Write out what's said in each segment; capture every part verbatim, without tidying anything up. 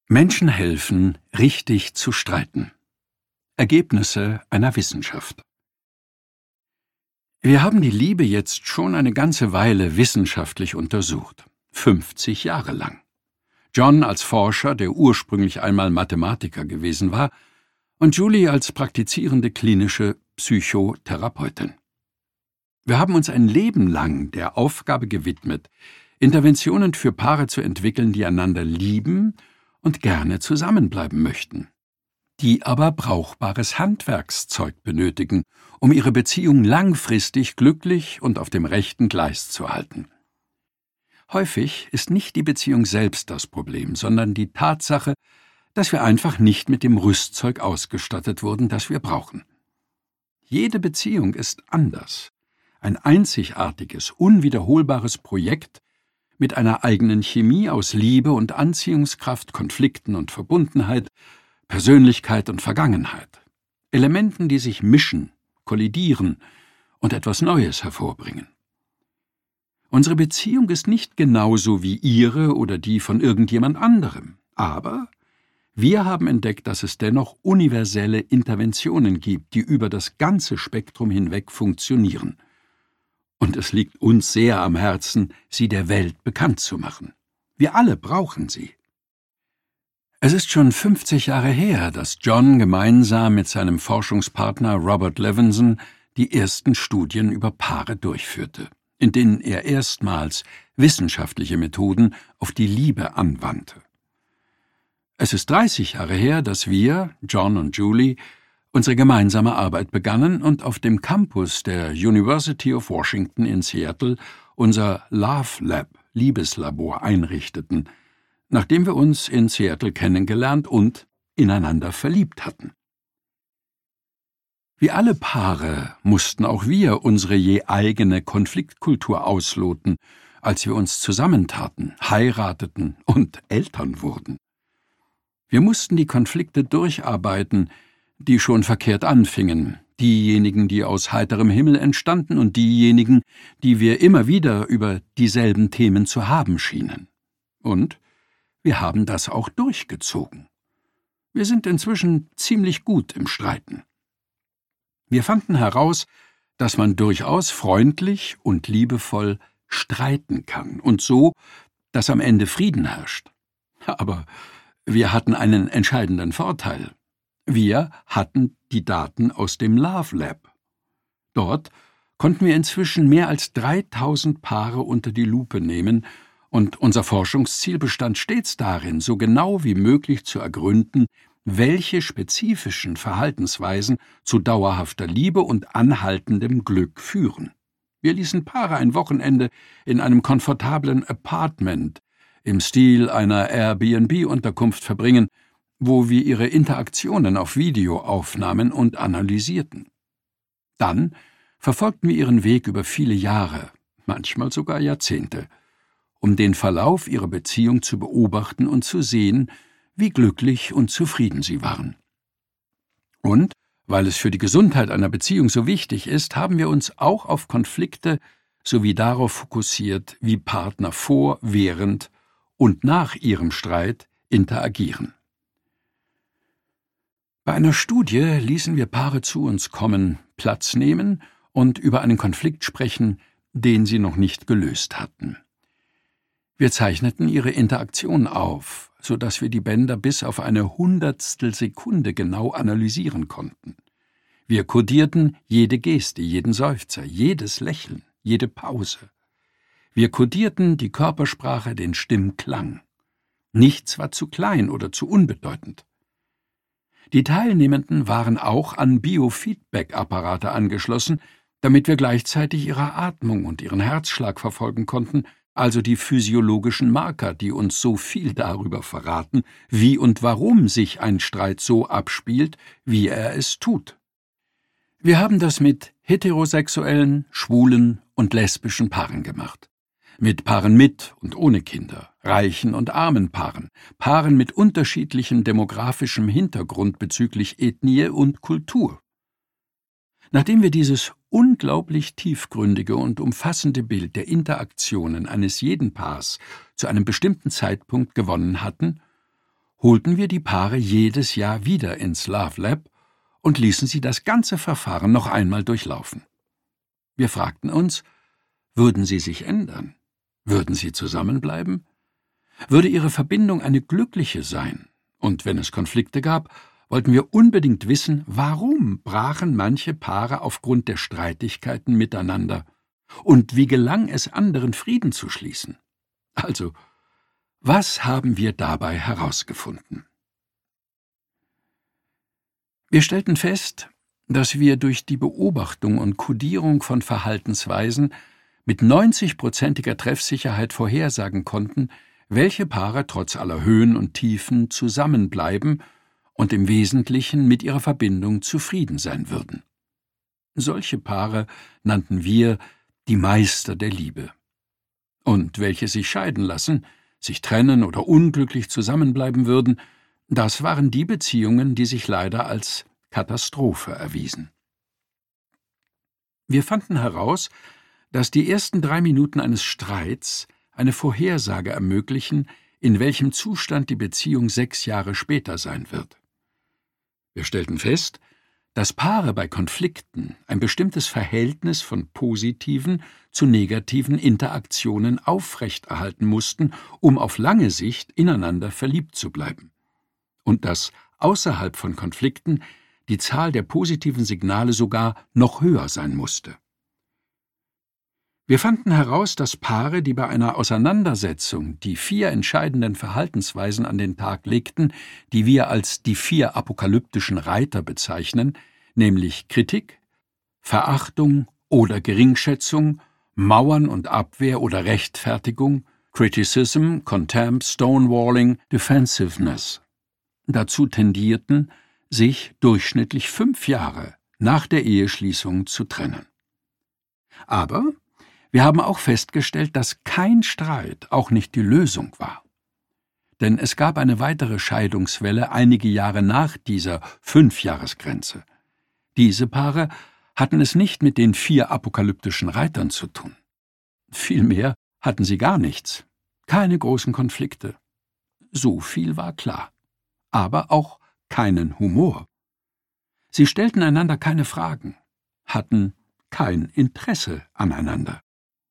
Menschen helfen, richtig zu streiten. Ergebnisse einer Wissenschaft. Wir haben die Liebe jetzt schon eine ganze Weile wissenschaftlich untersucht. fünfzig Jahre lang. John als Forscher, der ursprünglich einmal Mathematiker gewesen war, und Julie als praktizierende klinische Psychotherapeutin. Wir haben uns ein Leben lang der Aufgabe gewidmet, Interventionen für Paare zu entwickeln, die einander lieben und gerne zusammenbleiben möchten, die aber brauchbares Handwerkszeug benötigen, um ihre Beziehung langfristig glücklich und auf dem rechten Gleis zu halten. Häufig ist nicht die Beziehung selbst das Problem, sondern die Tatsache, dass wir einfach nicht mit dem Rüstzeug ausgestattet wurden, das wir brauchen. Jede Beziehung ist anders, ein einzigartiges, unwiederholbares Projekt mit einer eigenen Chemie aus Liebe und Anziehungskraft, Konflikten und Verbundenheit, Persönlichkeit und Vergangenheit, Elementen, die sich mischen, kollidieren und etwas Neues hervorbringen. Unsere Beziehung ist nicht genauso wie Ihre oder die von irgendjemand anderem, aber wir haben entdeckt, dass es dennoch universelle Interventionen gibt, die über das ganze Spektrum hinweg funktionieren. Und es liegt uns sehr am Herzen, sie der Welt bekannt zu machen. Wir alle brauchen sie. Es ist schon fünfzig Jahre her, dass John gemeinsam mit seinem Forschungspartner Robert Levinson die ersten Studien über Paare durchführte, in denen er erstmals wissenschaftliche Methoden auf die Liebe anwandte. Es ist dreißig Jahre her, dass wir, John und Julie, unsere gemeinsame Arbeit begannen und auf dem Campus der University of Washington in Seattle unser Love Lab, Liebeslabor, einrichteten, nachdem wir uns in Seattle kennengelernt und ineinander verliebt hatten. Wie alle Paare mussten auch wir unsere je eigene Konfliktkultur ausloten, als wir uns zusammentaten, heirateten und Eltern wurden. Wir mussten die Konflikte durcharbeiten, die schon verkehrt anfingen, diejenigen, die aus heiterem Himmel entstanden und diejenigen, die wir immer wieder über dieselben Themen zu haben schienen. Und wir haben das auch durchgezogen. Wir sind inzwischen ziemlich gut im Streiten. Wir fanden heraus, dass man durchaus freundlich und liebevoll streiten kann und so, dass am Ende Frieden herrscht. Aber wir hatten einen entscheidenden Vorteil. Wir hatten die Daten aus dem Love Lab. Dort konnten wir inzwischen mehr als dreitausend Paare unter die Lupe nehmen, und unser Forschungsziel bestand stets darin, so genau wie möglich zu ergründen, welche spezifischen Verhaltensweisen zu dauerhafter Liebe und anhaltendem Glück führen. Wir ließen Paare ein Wochenende in einem komfortablen Apartment im Stil einer Airbnb-Unterkunft verbringen, wo wir ihre Interaktionen auf Video aufnahmen und analysierten. Dann verfolgten wir ihren Weg über viele Jahre, manchmal sogar Jahrzehnte, um den Verlauf ihrer Beziehung zu beobachten und zu sehen, wie glücklich und zufrieden sie waren. Und, weil es für die Gesundheit einer Beziehung so wichtig ist, haben wir uns auch auf Konflikte sowie darauf fokussiert, wie Partner vor, während und nach ihrem Streit interagieren. Bei einer Studie ließen wir Paare zu uns kommen, Platz nehmen und über einen Konflikt sprechen, den sie noch nicht gelöst hatten. Wir zeichneten ihre Interaktion auf, so dass wir die Bänder bis auf eine Hundertstel Sekunde genau analysieren konnten. Wir kodierten jede Geste, jeden Seufzer, jedes Lächeln, jede Pause. Wir kodierten die Körpersprache, den Stimmklang. Nichts war zu klein oder zu unbedeutend. Die Teilnehmenden waren auch an Biofeedback-Apparate angeschlossen, damit wir gleichzeitig ihre Atmung und ihren Herzschlag verfolgen konnten, also die physiologischen Marker, die uns so viel darüber verraten, wie und warum sich ein Streit so abspielt, wie er es tut. Wir haben das mit heterosexuellen, schwulen und lesbischen Paaren gemacht. Mit Paaren mit und ohne Kinder, reichen und armen Paaren, Paaren mit unterschiedlichem demografischem Hintergrund bezüglich Ethnie und Kultur. Nachdem wir dieses unglaublich tiefgründige und umfassende Bild der Interaktionen eines jeden Paars zu einem bestimmten Zeitpunkt gewonnen hatten, holten wir die Paare jedes Jahr wieder ins Love Lab und ließen sie das ganze Verfahren noch einmal durchlaufen. Wir fragten uns, würden sie sich ändern? Würden sie zusammenbleiben? Würde ihre Verbindung eine glückliche sein? Und wenn es Konflikte gab, wollten wir unbedingt wissen, warum brachen manche Paare aufgrund der Streitigkeiten miteinander? Und wie gelang es anderen, Frieden zu schließen? Also, was haben wir dabei herausgefunden? Wir stellten fest, dass wir durch die Beobachtung und Kodierung von Verhaltensweisen mit neunzigprozentiger Treffsicherheit vorhersagen konnten, welche Paare trotz aller Höhen und Tiefen zusammenbleiben und im Wesentlichen mit ihrer Verbindung zufrieden sein würden. Solche Paare nannten wir die Meister der Liebe. Und welche sich scheiden lassen, sich trennen oder unglücklich zusammenbleiben würden, das waren die Beziehungen, die sich leider als Katastrophe erwiesen. Wir fanden heraus, dass die ersten drei Minuten eines Streits eine Vorhersage ermöglichen, in welchem Zustand die Beziehung sechs Jahre später sein wird. Wir stellten fest, dass Paare bei Konflikten ein bestimmtes Verhältnis von positiven zu negativen Interaktionen aufrechterhalten mussten, um auf lange Sicht ineinander verliebt zu bleiben. Und dass außerhalb von Konflikten die Zahl der positiven Signale sogar noch höher sein musste. Wir fanden heraus, dass Paare, die bei einer Auseinandersetzung die vier entscheidenden Verhaltensweisen an den Tag legten, die wir als die vier apokalyptischen Reiter bezeichnen, nämlich Kritik, Verachtung oder Geringschätzung, Mauern und Abwehr oder Rechtfertigung, Criticism, Contempt, Stonewalling, Defensiveness, dazu tendierten, sich durchschnittlich fünf Jahre nach der Eheschließung zu trennen. Aber wir haben auch festgestellt, dass kein Streit auch nicht die Lösung war. Denn es gab eine weitere Scheidungswelle einige Jahre nach dieser Fünfjahresgrenze. Diese Paare hatten es nicht mit den vier apokalyptischen Reitern zu tun. Vielmehr hatten sie gar nichts, keine großen Konflikte. So viel war klar. Aber auch keinen Humor. Sie stellten einander keine Fragen, hatten kein Interesse aneinander.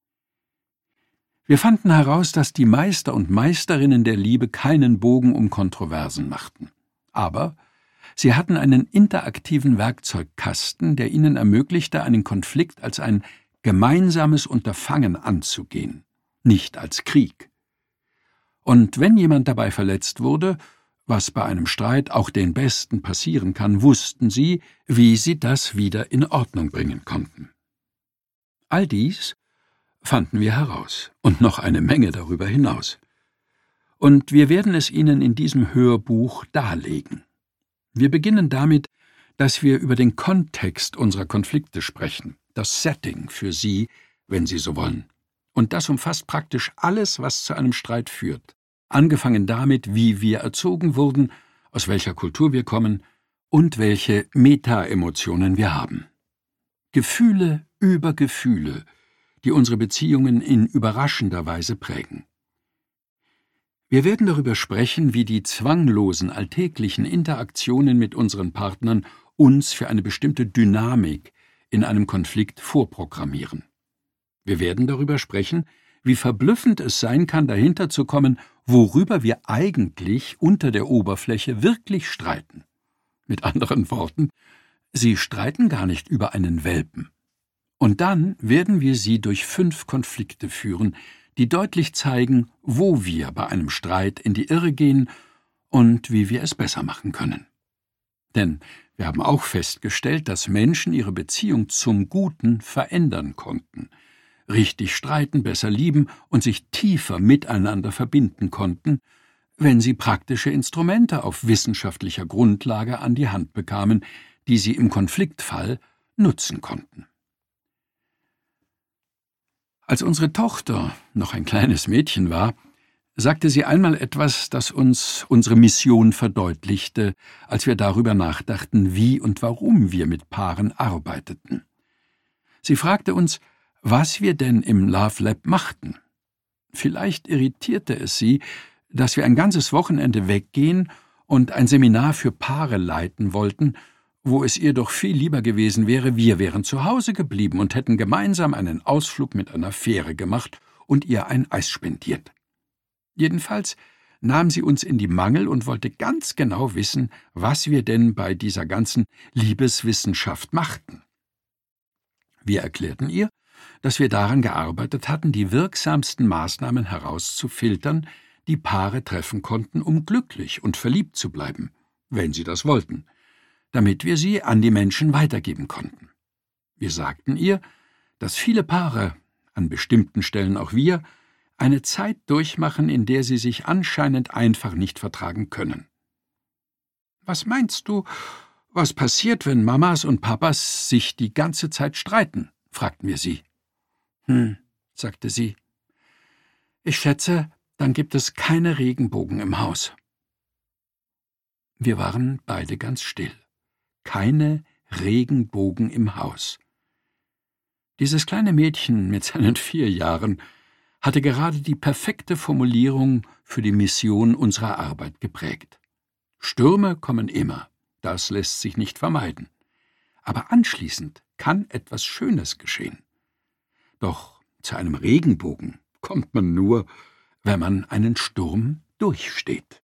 Wir fanden heraus, dass die Meister und Meisterinnen der Liebe keinen Bogen um Kontroversen machten. Aber sie hatten einen interaktiven Werkzeugkasten, der ihnen ermöglichte, einen Konflikt als ein gemeinsames Unterfangen anzugehen, nicht als Krieg. Und wenn jemand dabei verletzt wurde, was bei einem Streit auch den Besten passieren kann, wussten sie, wie sie das wieder in Ordnung bringen konnten. All dies fanden wir heraus und noch eine Menge darüber hinaus. Und wir werden es Ihnen in diesem Hörbuch darlegen. Wir beginnen damit, dass wir über den Kontext unserer Konflikte sprechen, das Setting für Sie, wenn Sie so wollen. Und das umfasst praktisch alles, was zu einem Streit führt, angefangen damit, wie wir erzogen wurden, aus welcher Kultur wir kommen und welche Meta-Emotionen wir haben. Gefühle über Gefühle, die unsere Beziehungen in überraschender Weise prägen. Wir werden darüber sprechen, wie die zwanglosen alltäglichen Interaktionen mit unseren Partnern uns für eine bestimmte Dynamik in einem Konflikt vorprogrammieren. Wir werden darüber sprechen, wie verblüffend es sein kann, dahinter zu kommen, worüber wir eigentlich unter der Oberfläche wirklich streiten. Mit anderen Worten, Sie streiten gar nicht über einen Welpen. Und dann werden wir Sie durch fünf Konflikte führen, die deutlich zeigen, wo wir bei einem Streit in die Irre gehen und wie wir es besser machen können. Denn wir haben auch festgestellt, dass Menschen ihre Beziehung zum Guten verändern konnten, richtig streiten, besser lieben und sich tiefer miteinander verbinden konnten, wenn sie praktische Instrumente auf wissenschaftlicher Grundlage an die Hand bekamen, die sie im Konfliktfall nutzen konnten. Als unsere Tochter noch ein kleines Mädchen war, sagte sie einmal etwas, das uns unsere Mission verdeutlichte, als wir darüber nachdachten, wie und warum wir mit Paaren arbeiteten. Sie fragte uns, was wir denn im Love Lab machten. Vielleicht irritierte es sie, dass wir ein ganzes Wochenende weggehen und ein Seminar für Paare leiten wollten, wo es ihr doch viel lieber gewesen wäre, wir wären zu Hause geblieben und hätten gemeinsam einen Ausflug mit einer Fähre gemacht und ihr ein Eis spendiert. Jedenfalls nahm sie uns in die Mangel und wollte ganz genau wissen, was wir denn bei dieser ganzen Liebeswissenschaft machten. Wir erklärten ihr, dass wir daran gearbeitet hatten, die wirksamsten Maßnahmen herauszufiltern, die Paare treffen konnten, um glücklich und verliebt zu bleiben, wenn sie das wollten, damit wir sie an die Menschen weitergeben konnten. Wir sagten ihr, dass viele Paare, an bestimmten Stellen auch wir, eine Zeit durchmachen, in der sie sich anscheinend einfach nicht vertragen können. »Was meinst du, was passiert, wenn Mamas und Papas sich die ganze Zeit streiten?« fragten wir sie. »Hm«, sagte sie, »ich schätze, dann gibt es keine Regenbogen im Haus.« Wir waren beide ganz still. Keine Regenbogen im Haus. Dieses kleine Mädchen mit seinen vier Jahren hatte gerade die perfekte Formulierung für die Mission unserer Arbeit geprägt. Stürme kommen immer, das lässt sich nicht vermeiden. Aber anschließend kann etwas Schönes geschehen. Doch zu einem Regenbogen kommt man nur, wenn man einen Sturm durchsteht.